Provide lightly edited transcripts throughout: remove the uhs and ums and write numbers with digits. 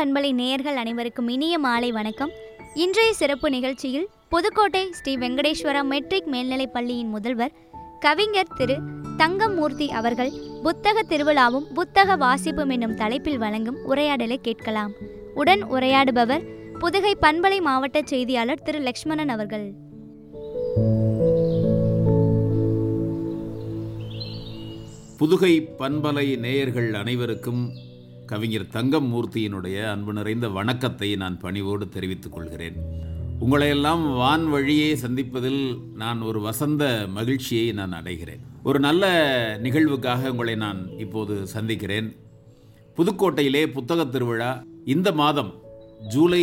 பண்பலை நேயர்கள் அனைவருக்கும் இனிய மாலை வணக்கம். இன்றைய சிறப்பு நிகழ்ச்சியில் புதுக்கோட்டை ஸ்ரீ வெங்கடேஸ்வரா மெட்ரிக் மேல்நிலைப் பள்ளியின் முதல்வர் கவிஞர் திரு தங்கம்மூர்த்தி அவர்கள் புத்தக திருவிழாவும் புத்தக வாசிப்பும் என்னும் தலைப்பில் வழங்கும் உரையாடலை கேட்கலாம். உடன் உரையாடுபவர் புதுகை பண்பலை மாவட்ட செய்தியாளர் திரு லக்ஷ்மணன் அவர்கள். புதுகை பண்பலை நேயர்கள் அனைவருக்கும் கவிஞர் தங்கம்மூர்த்தியினுடைய அன்பு நிறைந்த வணக்கத்தை நான் பணிவோடு தெரிவித்துக் கொள்கிறேன். உங்களையெல்லாம் வான் வழியே சந்திப்பதில் நான் ஒரு வசந்த மகிழ்ச்சியை நான் அடைகிறேன். ஒரு நல்ல நிகழ்வுக்காக உங்களை நான் இப்போது சந்திக்கிறேன். புதுக்கோட்டையிலே புத்தக திருவிழா இந்த மாதம் ஜூலை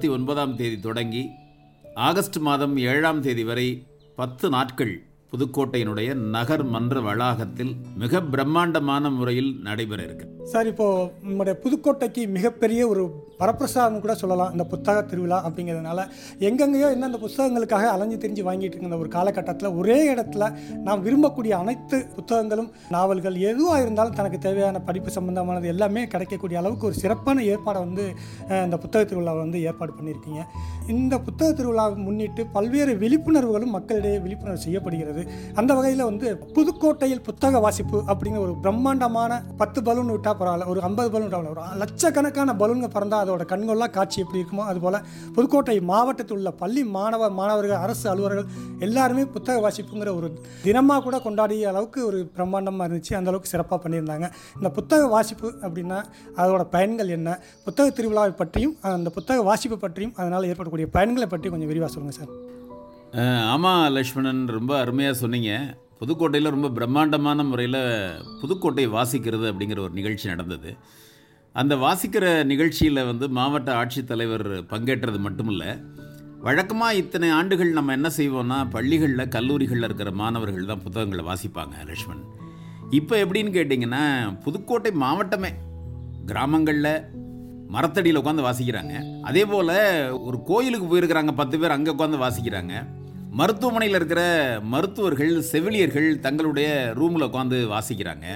29 தொடங்கி ஆகஸ்ட் மாதம் 7 வரை 10 நாட்கள் புதுக்கோட்டையினுடைய நகர் மன்ற வளாகத்தில் மிக பிரம்மாண்டமான முறையில் நடைபெற இருக்கு. சார், இப்போது நம்முடைய புதுக்கோட்டைக்கு மிகப்பெரிய ஒரு வரப்பிரசாதம் கூட சொல்லலாம் இந்த புத்தக திருவிழா அப்படிங்கிறதுனால. எங்கெங்கேயோ எந்தெந்த புத்தகங்களுக்காக அலைஞ்சு திரிஞ்சு வாங்கிட்டு இருந்த ஒரு காலகட்டத்தில் ஒரே இடத்துல நாம் விரும்பக்கூடிய அனைத்து புத்தகங்களும், நாவல்கள் எதுவாக இருந்தாலும் தனக்கு தேவையான படிப்பு சம்பந்தமானது எல்லாமே கிடைக்கக்கூடிய அளவுக்கு ஒரு சிறப்பான ஏற்பாடை இந்த புத்தக திருவிழாவை ஏற்பாடு பண்ணியிருக்கீங்க. இந்த புத்தக திருவிழாவை முன்னிட்டு பல்வேறு விழிப்புணர்வுகளும் மக்களிடையே விழிப்புணர்வு செய்யப்படுகிறது. அந்த வகையில் புதுக்கோட்டையில் புத்தக வாசிப்பு அப்படிங்கிற ஒரு பிரம்மாண்டமான 10 பலூன் விட்டால் பரவாயில்ல, ஒரு 50 பலூன் விட்டால் ஒரு லட்சக்கணக்கான பலூன்கள் பறந்தால் அதோட கண்கொள்ளா காட்சி எப்படி இருக்குமோ அதுபோல் புதுக்கோட்டை மாவட்டத்தில் உள்ள பள்ளி மாணவர்கள், அரசு அலுவலர்கள் எல்லாருமே புத்தக வாசிப்புங்கிற ஒரு தினமாக கூட கொண்டாடிய அளவுக்கு ஒரு பிரம்மாண்டமாக இருந்துச்சு. அந்த அளவுக்கு சிறப்பாக பண்ணியிருந்தாங்க. இந்த புத்தக வாசிப்பு அப்படின்னா அதோட பயன்கள் என்ன, புத்தக திருவிழாவை பற்றியும் அந்த புத்தக வாசிப்பு பற்றியும் அதனால் ஏற்படக்கூடிய பயன்களை பற்றி கொஞ்சம் விரிவாக சொல்லுங்கள் சார். ஆமாம் லக்ஷ்மணன், ரொம்ப அருமையாக சொன்னீங்க. புதுக்கோட்டையில் ரொம்ப பிரம்மாண்டமான முறையில் புதுக்கோட்டை வாசிக்கிறது அப்படிங்கிற ஒரு நிகழ்ச்சி நடந்தது. அந்த வாசிக்கிற நிகழ்ச்சியில் மாவட்ட ஆட்சித்தலைவர் பங்கேற்றது மட்டும் இல்லை, வழக்கமாக இத்தனை ஆண்டுகள் நம்ம என்ன செய்வோம்னா பள்ளிகளில் கல்லூரிகளில் இருக்கிற மாணவர்கள் தான் புத்தகங்களை வாசிப்பாங்க லக்ஷ்மண். இப்போ எப்படின்னு கேட்டிங்கன்னா புதுக்கோட்டை மாவட்டமே கிராமங்களில் மரத்தடியில் உட்காந்து வாசிக்கிறாங்க. அதே போல் ஒரு கோயிலுக்கு போயிருக்கிறாங்க 10 பேர், அங்கே உட்காந்து வாசிக்கிறாங்க. மருத்துவமனையில் இருக்கிற மருத்துவர்கள், செவிலியர்கள் தங்களுடைய ரூமில் உட்காந்து வாசிக்கிறாங்க.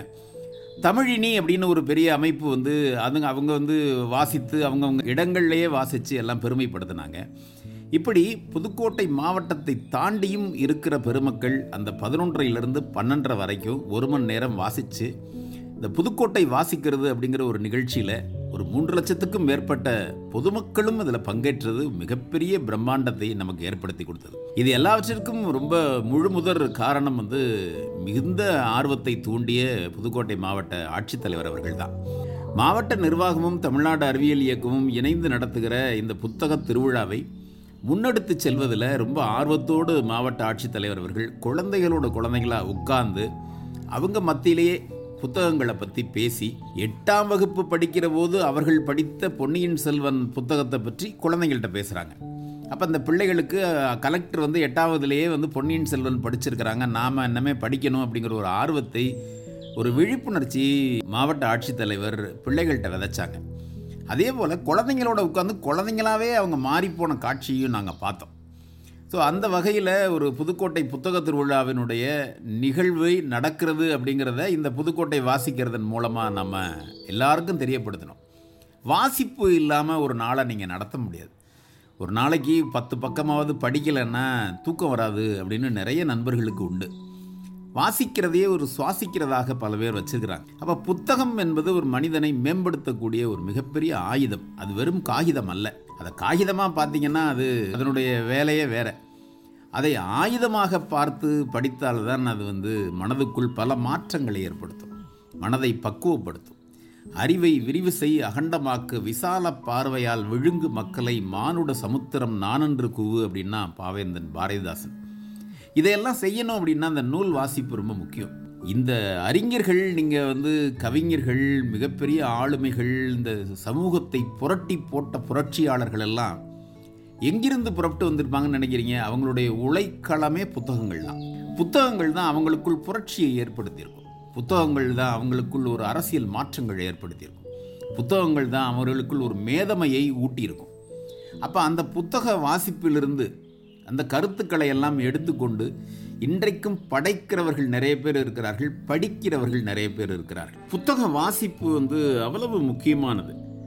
தமிழினி அப்படின்னு ஒரு பெரிய அமைப்பு அவங்க வாசித்து அவங்கவுங்க இடங்கள்லேயே வாசித்து எல்லாம் பெருமைப்படுத்தினாங்க. இப்படி புதுக்கோட்டை மாவட்டத்தை தாண்டியும் இருக்கிற பெருமக்கள் அந்த 11:30 12:30 வரைக்கும் 1 மணி நேரம் வாசித்து இந்த புதுக்கோட்டை வாசிக்கிறது அப்படிங்கிற ஒரு நிகழ்ச்சியில் ஒரு 3 லட்சத்துக்கும் மேற்பட்ட பொதுமக்களும் அதில் பங்கேற்றது மிகப்பெரிய பிரம்மாண்டத்தை நமக்கு ஏற்படுத்தி கொடுத்தது. இது எல்லாவற்றிற்கும் ரொம்ப முழுமுதற் காரணம் மிகுந்த ஆர்வத்தை தூண்டிய புதுக்கோட்டை மாவட்ட ஆட்சித்தலைவர் அவர்கள் தான். மாவட்ட நிர்வாகமும் தமிழ்நாடு அறிவியல் இயக்கமும் இணைந்து நடத்துகிற இந்த புத்தக திருவிழாவை முன்னெடுத்து செல்வதில் ரொம்ப ஆர்வத்தோடு மாவட்ட ஆட்சித்தலைவர் அவர்கள் குழந்தைகளாக உட்கார்ந்து அவங்க மத்தியிலேயே புத்தகங்களை பற்றி பேசி 8ஆம் வகுப்பு படிக்கிற போது அவர்கள் படித்த பொன்னியின் செல்வன் புத்தகத்தை பற்றி குழந்தைங்கள்ட்ட பேசுகிறாங்க. அப்போ அந்த பிள்ளைகளுக்கு கலெக்டர் 8ஆவதுலேயே பொன்னியின் செல்வன் படிச்சிருக்கிறாங்க, நாம் என்னமே படிக்கணும் அப்படிங்கிற ஒரு ஆர்வத்தை, ஒரு விழிப்புணர்ச்சி மாவட்ட ஆட்சித்தலைவர் பிள்ளைகள்கிட்ட விதைச்சாங்க. அதே போல் குழந்தைங்களோட உட்காந்து குழந்தைங்களாவே அவங்க மாறிப்போன காட்சியும் நாங்கள் பார்த்தோம். ஸோ அந்த வகையில் ஒரு புதுக்கோட்டை புத்தக திருவிழாவினுடைய நிகழ்வை நடக்கிறது அப்படிங்கிறத இந்த புதுக்கோட்டை வாசிக்கிறதன் மூலமாக நம்ம எல்லாருக்கும் தெரியப்படுத்தணும். வாசிப்பு இல்லாமல் ஒரு நாளை நீங்கள் நடத்த முடியாது. ஒரு நாளைக்கு 10 பக்கமாவது படிக்கலைன்னா தூக்கம் வராது அப்படின்னு நிறைய நண்பர்களுக்கு உண்டு. வாசிக்கிறதையே ஒரு சுவாசிக்கிறதாக பல பேர் வச்சுக்கிறாங்க. அப்போ புத்தகம் என்பது ஒரு மனிதனை மேம்படுத்தக்கூடிய ஒரு மிகப்பெரிய ஆயுதம். அது வெறும் காகிதம் அல்ல. அதை காகிதமாக பார்த்தீங்கன்னா அதனுடைய வேலையே வேறு. அதை ஆயுதமாக பார்த்து படித்தால்தான் அது மனதுக்குள் பல மாற்றங்களை ஏற்படுத்தும், மனதை பக்குவப்படுத்தும், அறிவை விரிவு செய் அகண்டமாக்கு விசால பார்வையால் விழுங்கு மக்களை மானுட சமுத்திரம் நானென்று கூவு அப்படின்னா பாவேந்தன் பாரதிதாசன். இதையெல்லாம் செய்யணும் அப்படின்னா அந்த நூல் வாசிப்பு ரொம்ப முக்கியம். இந்த அறிஞர்கள், நீங்கள் கவிஞர்கள், மிகப்பெரிய ஆளுமைகள், இந்த சமூகத்தை புரட்டி போட்ட புரட்சியாளர்கள் எல்லாம் எங்கிருந்து புறப்பட்டு வந்திருப்பாங்கன்னு நினைக்கிறீங்க? அவங்களுடைய உழைக்களமே புத்தகங்கள் தான். புத்தகங்கள் தான் அவங்களுக்குள் புரட்சியை ஏற்படுத்தியிருக்கும். புத்தகங்கள் தான் அவங்களுக்குள் ஒரு அரசியல் மாற்றங்கள் ஏற்படுத்தியிருக்கும். புத்தகங்கள் தான் அவர்களுக்குள் ஒரு மேதமையை ஊட்டியிருக்கும். அப்போ அந்த புத்தக வாசிப்பிலிருந்து அந்த கருத்துக்களை எல்லாம் எடுத்துக்கொண்டு இன்றைக்கும் படைக்கிறவர்கள் நிறைய பேர் இருக்கிறார்கள், படிக்கிறவர்கள் நிறைய பேர் இருக்கிறார்கள். புத்தக வாசிப்பு அவ்வளவு முக்கியமானது.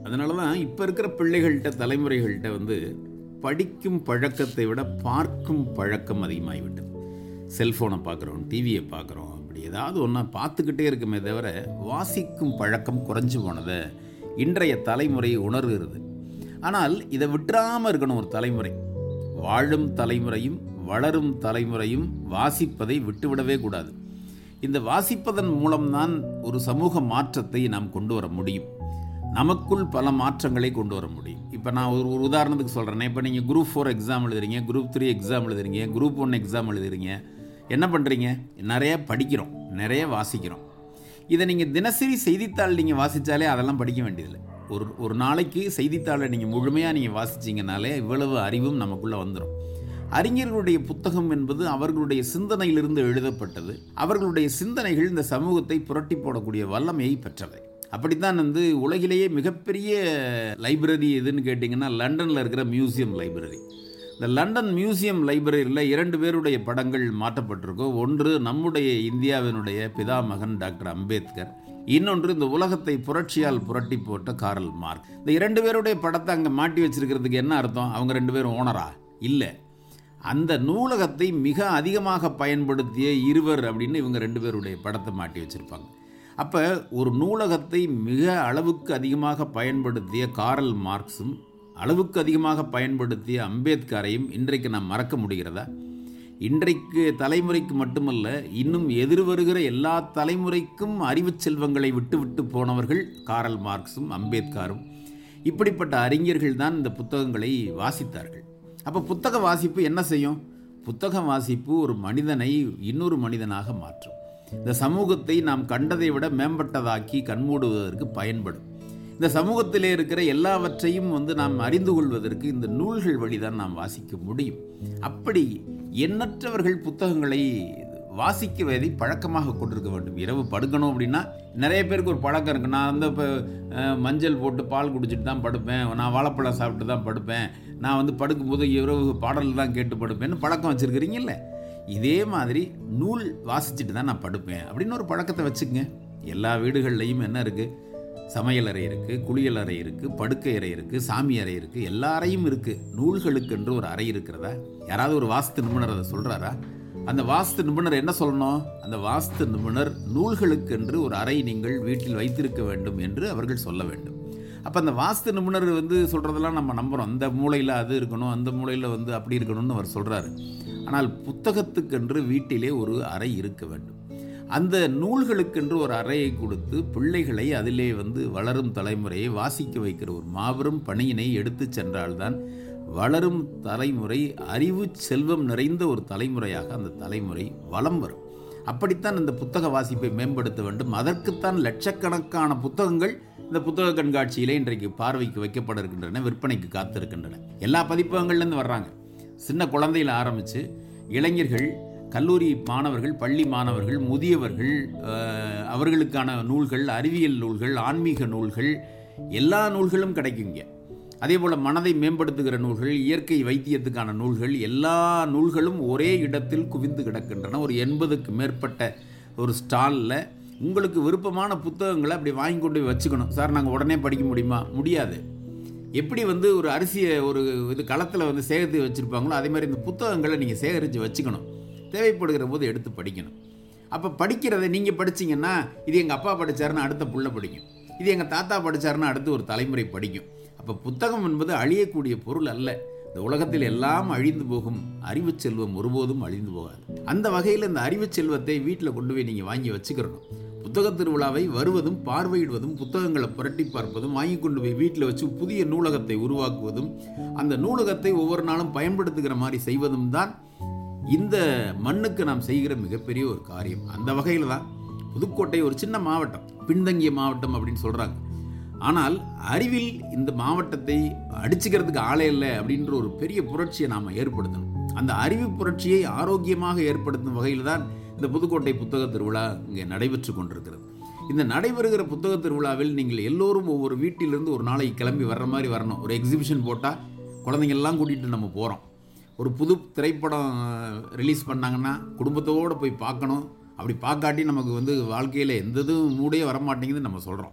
அதனால தான் இப்போ இருக்கிற பிள்ளைகள்கிட்ட தலைமுறைகள்கிட்ட வந்து படிக்கும் பழக்கத்தை விட பார்க்கும் பழக்கம் அதிகமாகிவிட்டது. செல்ஃபோனை பார்க்குறோம், டிவியை பார்க்குறோம், அப்படி ஏதாவது ஒன்றா பார்த்துக்கிட்டே இருக்குமே தவிர வாசிக்கும் பழக்கம் குறைஞ்சி போனதை இன்றைய தலைமுறை உணர்கிறது. ஆனால் இதை விட்டுறாமல் இருக்கணும் ஒரு தலைமுறை. வாழும் தலைமுறையும் வளரும் தலைமுறையும் வாசிப்பதை விட்டுவிடவே கூடாது. இந்த வாசிப்பதன் மூலம்தான் ஒரு சமூக மாற்றத்தை நாம் கொண்டு வர முடியும். நமக்குள் பல மாற்றங்களை கொண்டு வர முடியும். இப்போ நான் ஒரு உதாரணத்துக்கு சொல்கிறேன்னே, இப்போ நீங்கள் குரூப் 4 எக்ஸாம் எழுதுறீங்க, குரூப் 3 எக்ஸாம் எழுதுறீங்க, குரூப் 1 எக்ஸாம் எழுதுறீங்க. என்ன பண்ணுறீங்க? நிறைய படிக்கிறோம், நிறைய வாசிக்கிறோம். இதை நீங்கள் தினசரி செய்தித்தாள் நீங்கள் வாசித்தாலே அதெல்லாம் படிக்க வேண்டியதில்லை. ஒரு நாளைக்கு செய்தித்தாளை நீங்கள் முழுமையாக நீங்கள் வாசிச்சிங்கனாலே இவ்வளவு அறிவும் நமக்குள்ளே வந்துடும். அறிஞர்களுடைய புத்தகம் என்பது அவர்களுடைய சிந்தனையிலிருந்து எழுதப்பட்டது. அவர்களுடைய சிந்தனைகள் இந்த சமூகத்தை புரட்டி போடக்கூடிய வல்லமையை பெற்றவை. அப்படித்தான் உலகிலேயே மிகப்பெரிய லைப்ரரி எதுன்னு கேட்டிங்கன்னா லண்டனில் இருக்கிற மியூசியம் லைப்ரரி. இந்த லண்டன் மியூசியம் லைப்ரரியில் 2 பேருடைய படங்கள் மாற்றப்பட்டிருக்கும். ஒன்று நம்முடைய இந்தியாவினுடைய பிதாமகன் டாக்டர் அம்பேத்கர், இன்னொன்று இந்த உலகத்தை புரட்சியால் புரட்டி போட்ட காரல் மார்க்ஸ். இந்த 2 பேருடைய படத்தை அங்கே மாட்டி வச்சிருக்கிறதுக்கு என்ன அர்த்தம்? அவங்க 2 பேரும் ஓனரா? இல்லை, அந்த நூலகத்தை மிக அதிகமாக பயன்படுத்திய இருவர் அப்படின்னு இவங்க 2 பேருடைய படத்தை மாட்டி வச்சுருப்பாங்க. அப்போ ஒரு நூலகத்தை மிக அளவுக்கு அதிகமாக பயன்படுத்திய காரல் மார்க்ஸும் அளவுக்கு அதிகமாக பயன்படுத்திய அம்பேத்கரையும் இன்றைக்கு நாம் மறக்க முடிகிறதா? இன்றைக்கு தலைமுறைக்கு மட்டுமல்ல, இன்னும் எதிர்வருகிற எல்லா தலைமுறைக்கும் அறிவு செல்வங்களை விட்டு விட்டு போனவர்கள் காரல் மார்க்ஸும் அம்பேத்கரும். இப்படிப்பட்ட அறிஞர்கள் தான் இந்த புத்தகங்களை வாசித்தார்கள். அப்போ புத்தக வாசிப்பு என்ன செய்யும்? புத்தக வாசிப்பு ஒரு மனிதனை இன்னொரு மனிதனாக மாற்றும். இந்த சமூகத்தை நாம் கண்டதை விட மேம்பட்டதாக்கி கண்மூடுவதற்கு பயன்படும். இந்த சமூகத்திலே இருக்கிற எல்லாவற்றையும் நாம் அறிந்து கொள்வதற்கு இந்த நூல்கள் வழிதான் நாம் வாசிக்க முடியும். அப்படி எண்ணற்றவர்கள் புத்தகங்களை வாசிக்குவதை பழக்கமாக கொண்டிருக்க வேண்டும். இரவு படுக்கணும் அப்படின்னா நிறைய பேருக்கு ஒரு பழக்கம் இருக்குது. நான் இப்போ மஞ்சள் போட்டு பால் குடிச்சிட்டு தான் படுப்பேன், நான் வாழைப்பழம் சாப்பிட்டு தான் படுப்பேன், நான் படுக்கும்போது இரவு பாடல் தான் கேட்டு படுப்பேன்னு பழக்கம் வச்சுருக்கிறீங்கல்ல. இதே மாதிரி நூல் வாசிச்சுட்டு தான் நான் படுப்பேன் அப்படின்னு ஒரு பழக்கத்தை வச்சுக்கங்க. எல்லா வீடுகள்லையும் என்ன இருக்குது? சமையல் அறை இருக்குது, குளியல் அறை இருக்குது, படுக்கை அறை இருக்குது, சாமி அறை இருக்குது, எல்லா அறையும் இருக்குது. நூல்களுக்கென்று ஒரு அறை இருக்கிறதா? யாராவது ஒரு வாஸ்து நிபுணர் அதை சொல்கிறாரா? அந்த வாஸ்து நிபுணர் என்ன சொல்லணும்? அந்த வாஸ்து நிபுணர் நூல்களுக்கென்று ஒரு அறை நீங்கள் வீட்டில் வைத்திருக்க வேண்டும் என்று அவர்கள் சொல்ல வேண்டும். அப்போ அந்த வாஸ்து நிபுணர் சொல்கிறதெல்லாம் நம்ம நம்புகிறோம். அந்த மூலையில் அது இருக்கணும், அந்த மூலையில் அப்படி இருக்கணும்னு அவர் சொல்கிறாரு. ஆனால் புத்தகத்துக்கென்று வீட்டிலே ஒரு அறை இருக்க வேண்டும். அந்த நூல்களுக்கென்று ஒரு அறையை கொடுத்து பிள்ளைகளை அதிலே வளரும் தலைமுறையை வாசிக்க வைக்கிற ஒரு மாபெரும் பணியினை எடுத்து சென்றால்தான் வளரும் தலைமுறை அறிவு செல்வம் நிறைந்த ஒரு தலைமுறையாக அந்த தலைமுறை வலம் வரும். அப்படித்தான் இந்த புத்தக வாசிப்பை மேம்படுத்த வேண்டும். அதற்குத்தான் லட்சக்கணக்கான புத்தகங்கள் இந்த புத்தக கண்காட்சியிலே இன்றைக்கு பார்வைக்கு வைக்கப்பட இருக்கின்றன, விற்பனைக்கு காத்திருக்கின்றன. எல்லா பதிப்பகங்கள்லேருந்து வர்றாங்க. சின்ன குழந்தையில் ஆரம்பித்து இளைஞர்கள், கல்லூரி மாணவர்கள், பள்ளி மாணவர்கள், முதியவர்கள், அவர்களுக்கான நூல்கள், அறிவியல் நூல்கள், ஆன்மீக நூல்கள், எல்லா நூல்களும் கிடைக்குங்க. அதே போல் மனதை மேம்படுத்துகிற நூல்கள், இயற்கை வைத்தியத்துக்கான நூல்கள், எல்லா நூல்களும் ஒரே இடத்தில் குவிந்து கிடக்கின்றன. ஒரு 80க்கு மேற்பட்ட ஒரு ஸ்டாலில் உங்களுக்கு விருப்பமான புத்தகங்களை அப்படி வாங்கி கொண்டு போய் வச்சுக்கணும். சார், நாங்கள் உடனே படிக்க முடியுமா? முடியாது. எப்படி ஒரு அரிசியை ஒரு களத்தில் சேகரித்து வச்சுருப்பாங்களோ அதே மாதிரி இந்த புத்தகங்களை நீங்கள் சேகரித்து வச்சுக்கணும். தேவைப்படுகிற போது எடுத்து படிக்கணும். அப்போ படிக்கிறதை நீங்கள் படிச்சிங்கன்னா இது எங்கள் அப்பா படித்தாருன்னு அடுத்த புள்ள படிக்கும், இது எங்கள் தாத்தா படித்தாருன்னு அடுத்து ஒரு தலைமுறை படிக்கும். அப்போ புத்தகம் என்பது அழியக்கூடிய பொருள் அல்ல. இந்த உலகத்தில் எல்லாம் அழிந்து போகும், அறிவு செல்வம் ஒருபோதும் அழிந்து போகாது. அந்த வகையில் இந்த அறிவு செல்வத்தை வீட்டில் கொண்டு போய் நீங்கள் வாங்கி வச்சுக்கிறணும். புத்தக திருவிழாவை வருவதும் பார்வையிடுவதும், புத்தகங்களை புரட்டி பார்ப்பதும், வாங்கி கொண்டு போய் வீட்டில் வச்சு புதிய நூலகத்தை உருவாக்குவதும், அந்த நூலகத்தை ஒவ்வொரு நாளும் பயன்படுத்துகிற மாதிரி செய்வதும் தான் இந்த மண்ணுக்கு நாம் செய்கிற மிகப்பெரிய ஒரு காரியம். அந்த வகையில் தான் புதுக்கோட்டை ஒரு சின்ன மாவட்டம், பின்தங்கிய மாவட்டம் அப்படின்னு சொல்கிறாங்க. ஆனால் அறிவில் இந்த மாவட்டத்தை அடிச்சுக்கிறதுக்கு ஆளே இல்லை அப்படின்ற ஒரு பெரிய புரட்சியை நாம் ஏற்படுத்தணும். அந்த அறிவு புரட்சியை ஆரோக்கியமாக ஏற்படுத்தும் வகையில் தான் இந்த புதுக்கோட்டை புத்தக திருவிழா இங்கே நடைபெற்று கொண்டிருக்கிறது. இந்த நடைபெறுகிற புத்தக திருவிழாவில் நீங்கள் எல்லோரும் ஒவ்வொரு வீட்டிலிருந்து ஒரு நாளைக்கு கிளம்பி வர்ற மாதிரி வரணும். ஒரு எக்ஸிபிஷன் போட்டால் குழந்தைங்கள்லாம் கூட்டிகிட்டு நம்ம போகிறோம். ஒரு புது திரைப்படம் ரிலீஸ் பண்ணாங்கன்னா குடும்பத்தோடு போய் பார்க்கணும். அப்படி பார்க்காட்டி நமக்கு வாழ்க்கையில் எந்த இதுவும் மூடே வரமாட்டேங்குதுன்னு நம்ம சொல்கிறோம்.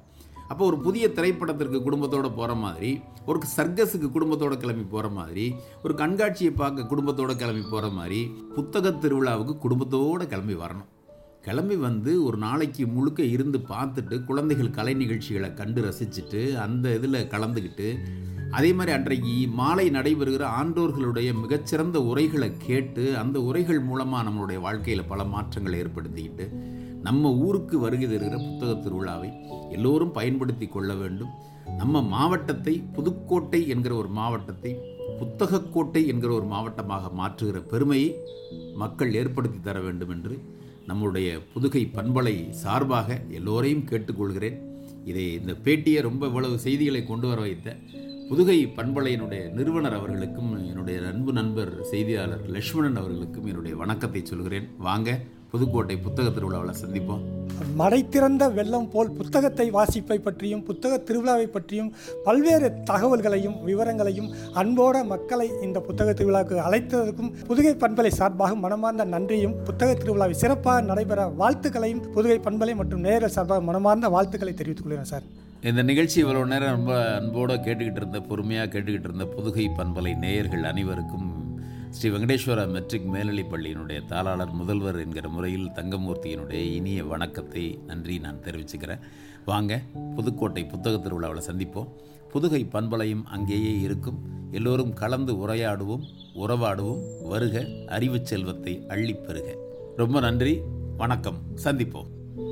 அப்போ ஒரு புதிய திரைப்படத்திற்கு குடும்பத்தோடு போகிற மாதிரி, ஒரு சர்க்கஸுக்கு குடும்பத்தோடு கிளம்பி போகிற மாதிரி, ஒரு கண்காட்சியை பார்க்க குடும்பத்தோடு கிளம்பி போகிற மாதிரி புத்தக திருவிழாவுக்கு குடும்பத்தோடு கிளம்பி வரணும். கிளம்பி வந்து ஒரு நாளைக்கு முழுக்க இருந்து பார்த்துட்டு குழந்தைகள் கலை நிகழ்ச்சிகளை கண்டு ரசிச்சுட்டு அந்த இதில் கலந்துக்கிட்டு, அதே மாதிரி அன்றைக்கு மாலை நடைபெறுகிற ஆண்டோர்களுடைய மிகச்சிறந்த உரைகளை கேட்டு அந்த உரைகள் மூலமாக நம்மளுடைய வாழ்க்கையில் பல மாற்றங்களை ஏற்படுத்திக்கிட்டு நம்ம ஊருக்கு வருகை தருகிற புத்தக திருவிழாவை எல்லோரும் பயன்படுத்தி கொள்ள வேண்டும். நம்ம மாவட்டத்தை, புதுக்கோட்டை என்கிற ஒரு மாவட்டத்தை புத்தகக்கோட்டை என்கிற ஒரு மாவட்டமாக மாற்றுகிற பெருமையை மக்கள் ஏற்படுத்தி தர வேண்டும் என்று நம்முடைய புதுகை பண்பலை சார்பாக எல்லோரையும் கேட்டுக்கொள்கிறேன். இந்த பேட்டியை ரொம்ப இவ்வளவு செய்திகளை கொண்டு வர வைத்த புதுகை பண்பலையினுடைய நிறுவனர் அவர்களுக்கும் என்னுடைய அன்பு நண்பர் செய்தியாளர் லட்சுமணன் அவர்களுக்கும் என்னுடைய வணக்கத்தை சொல்கிறேன். வாங்க, புதுக்கோட்டை புத்தக திருவிழாவில் சந்திப்போம். மடை திறந்த வெள்ளம் போல் புத்தகத்தை வாசிப்பை பற்றியும் புத்தக திருவிழாவை பற்றியும் பல்வேறு தகவல்களையும் விவரங்களையும் அன்போட மக்களை இந்த புத்தக திருவிழாவுக்கு அழைத்ததற்கும் புதுகை பண்பலை சார்பாக மனமார்ந்த நன்றியும், புத்தக திருவிழாவை சிறப்பாக நடைபெற வாழ்த்துக்களையும் புதுகை பண்பலை மற்றும் நேயர்கள் சார்பாக மனமார்ந்த வாழ்த்துக்களை தெரிவித்துக் கொள்கிறேன் சார். இந்த நிகழ்ச்சி இவ்வளோ நேரம் ரொம்ப அன்போடு கேட்டுக்கிட்டு இருந்த, பொறுமையாக கேட்டுக்கிட்டு இருந்த புதுகை பண்பலை நேயர்கள் அனைவருக்கும் ஸ்ரீ வெங்கடேஸ்வரா மெட்ரிக் மேல்நிலைப் பள்ளியினுடைய தாளாளர் முதல்வர் என்கிற முறையில் தங்கமூர்த்தியினுடைய இனிய வணக்கத்தை, நன்றி நான் தெரிவிச்சுக்கிறேன். வாங்க, புதுக்கோட்டை புத்தக திருவிழாவில் சந்திப்போம். புதுகை பண்பலையும் அங்கேயே இருக்கும். எல்லோரும் கலந்து உரையாடுவோம், உறவாடுவோம். வருக, அறிவு செல்வத்தை அள்ளிப் பெறுக. ரொம்ப நன்றி, வணக்கம், சந்திப்போம்.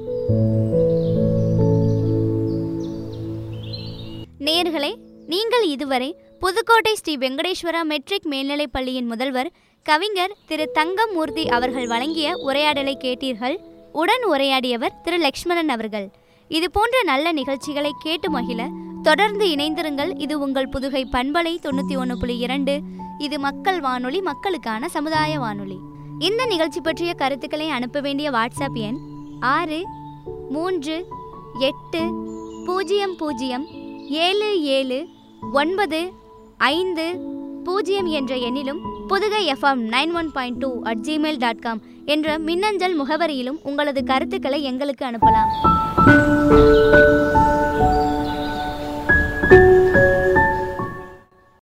நேயர்களே, நீங்கள் இதுவரை புதுக்கோட்டை ஸ்ரீ வெங்கடேஸ்வரா மெட்ரிக் மேல்நிலைப் பள்ளியின் முதல்வர் கவிஞர் திரு தங்கமூர்த்தி அவர்கள் வழங்கிய உரையாடலை கேட்டீர்கள். உடன் உரையாடியவர் திரு லட்சுமணன் அவர்கள். இது போன்ற நல்ல நிகழ்ச்சிகளை கேட்டு மகிழ தொடர்ந்து இணைந்திருங்கள். இது உங்கள் புதுகை பண்பலை 91.2. இது மக்கள் வானொலி, மக்களுக்கான சமுதாய வானொலி. இந்த நிகழ்ச்சி பற்றிய கருத்துக்களை அனுப்ப வேண்டிய வாட்ஸ்அப் எண் 638077950 என்ற எண்ணிலும் புதுகை FM 91.2@gmail.com என்ற மின்னஞ்சல் முகவரியிலும் உங்களது கருத்துக்களை எங்களுக்கு அனுப்பலாம்.